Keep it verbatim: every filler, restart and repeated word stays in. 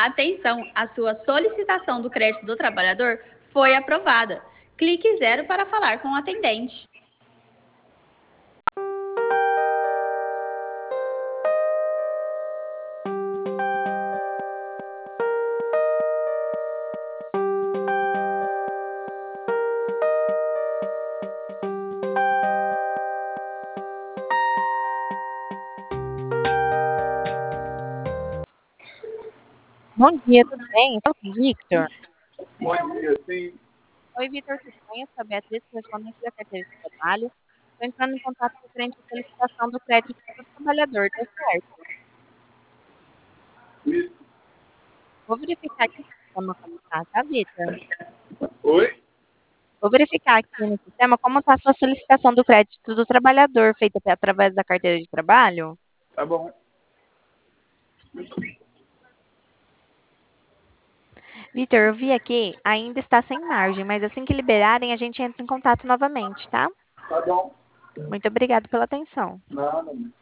Atenção, a sua solicitação do crédito do trabalhador foi aprovada. Clique zero para falar com o atendente. Bom dia, tudo bem? Fala com o Victor. Bom dia, sim. Oi, Victor, tudo bem? Eu sou a Beatriz, correspondente da carteira de trabalho. Estou entrando em contato referente à solicitação do crédito do trabalhador, tá certo? Isso. Vou verificar aqui no sistema como está, tá, Victor? Oi? Vou verificar aqui no sistema como está a sua solicitação do crédito do trabalhador, feita através da carteira de trabalho. Tá bom. Victor, eu vi aqui, ainda está sem margem, mas assim que liberarem, a gente entra em contato novamente, tá? Tá bom. Muito obrigada pela atenção. Nada.